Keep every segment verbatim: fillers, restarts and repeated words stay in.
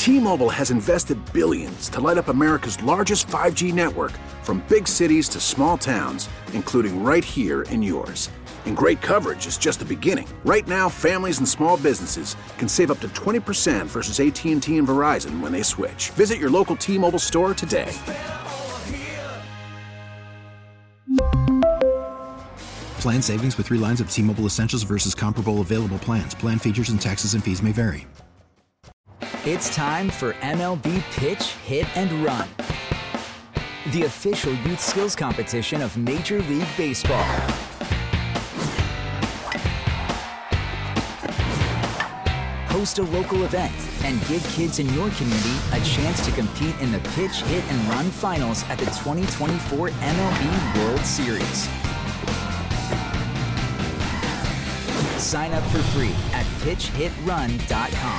T-Mobile has invested billions to light up America's largest five G network, from big cities to small towns, including right here in yours. And great coverage is just the beginning. Right now, families and small businesses can save up to twenty percent versus A T and T and Verizon when they switch. Visit your local T-Mobile store today. Plan savings with three lines of T-Mobile Essentials versus comparable available plans. Plan features and taxes and fees may vary. It's time for M L B Pitch, Hit, and Run, the official youth skills competition of Major League Baseball. Host a local event and give kids in your community a chance to compete in the Pitch, Hit, and Run finals at the twenty twenty-four M L B World Series. Sign up for free at pitch hit run dot com.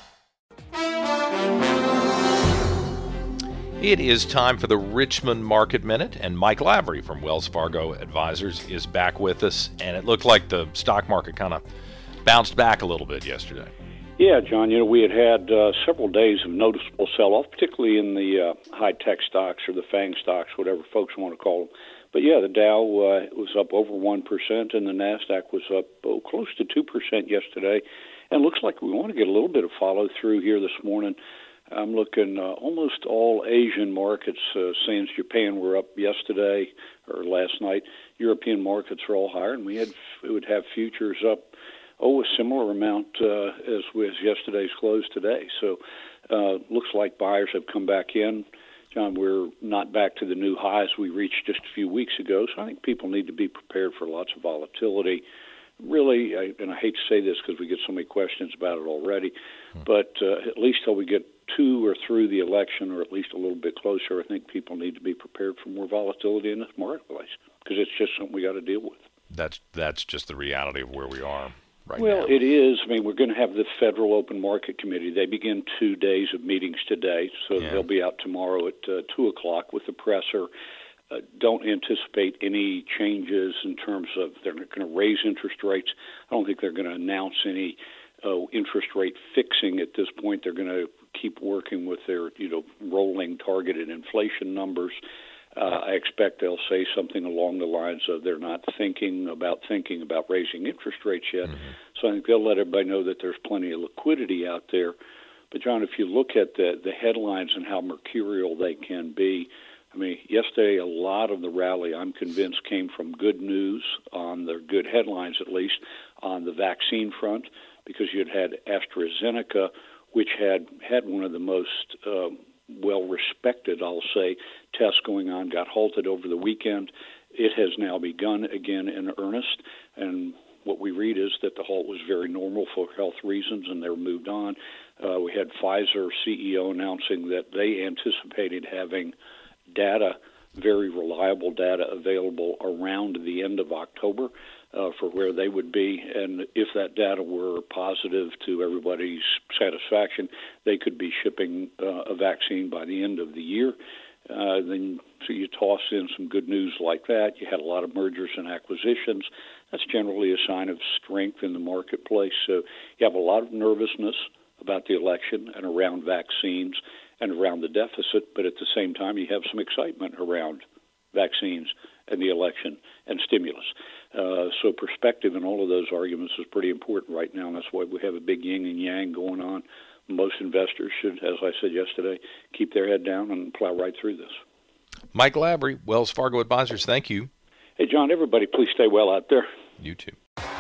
It is time for the Richmond Market Minute, and Mike Lavery from Wells Fargo Advisors is back with us. And it looked like the stock market kind of bounced back a little bit yesterday. Yeah, John, you know, we had had uh, several days of noticeable sell-off, particularly in the uh, high-tech stocks or the FANG stocks, whatever folks want to call them. But yeah, the Dow uh, was up over one percent, and the NASDAQ was up oh, close to two percent yesterday. And it looks like we want to get a little bit of follow-through here this morning. I'm looking uh, almost all Asian markets, uh, sans Japan, were up yesterday or last night. European markets are all higher, and we had we would have futures up, oh, a similar amount uh, as was yesterday's close today. So uh, looks like buyers have come back in. John, we're not back to the new highs we reached just a few weeks ago, so I think people need to be prepared for lots of volatility. Really, I, and I hate to say this because we get so many questions about it already, but uh, at least till we get to or through the election, or at least a little bit closer, I think people need to be prepared for more volatility in this marketplace because it's just something we got to deal with. That's that's just the reality of where we are right well, now. Well, it is. I mean, we're going to have the Federal Open Market Committee. They begin two days of meetings today, so yeah. They'll be out tomorrow at uh, two o'clock with the presser. Uh, don't anticipate any changes in terms of they're not going to raise interest rates. I don't think they're going to announce any uh, interest rate fixing at this point. They're going to keep working with their, you know, rolling targeted inflation numbers. Uh, I expect they'll say something along the lines of they're not thinking about thinking about raising interest rates yet. Mm-hmm. So I think they'll let everybody know that there's plenty of liquidity out there. But, John, if you look at the, the headlines and how mercurial they can be, I mean, yesterday a lot of the rally, I'm convinced, came from good news on the good headlines, at least, on the vaccine front, because you'd had AstraZeneca, which had had one of the most uh, well-respected, I'll say, tests going on, got halted over the weekend. It has now begun again in earnest, and what we read is that the halt was very normal for health reasons, and they're moved on. Uh, we had Pfizer C E O announcing that they anticipated having data, very reliable data, available around the end of October uh, for where they would be. And if that data were positive to everybody's satisfaction, they could be shipping uh, a vaccine by the end of the year. Uh, then so you toss in some good news like that. You had a lot of mergers and acquisitions. That's generally a sign of strength in the marketplace. So you have a lot of nervousness about the election and around vaccines and around the deficit, but at the same time you have some excitement around vaccines and the election and stimulus. Uh, so perspective in all of those arguments is pretty important right now, and that's why we have a big yin and yang going on. Most investors should, as I said yesterday, keep their head down and plow right through this. Mike Lavery, Wells Fargo Advisors, thank you. Hey, John, everybody, please stay well out there. You too.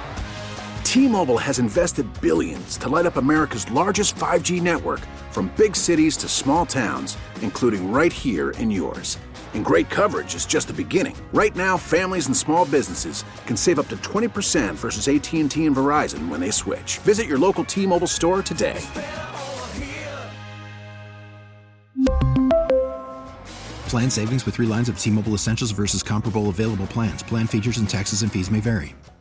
T-Mobile has invested billions to light up America's largest five G network, from big cities to small towns, including right here in yours. And great coverage is just the beginning. Right now, families and small businesses can save up to twenty percent versus A T and T and Verizon when they switch. Visit your local T-Mobile store today. Plan savings with three lines of T-Mobile Essentials versus comparable available plans. Plan features and taxes and fees may vary.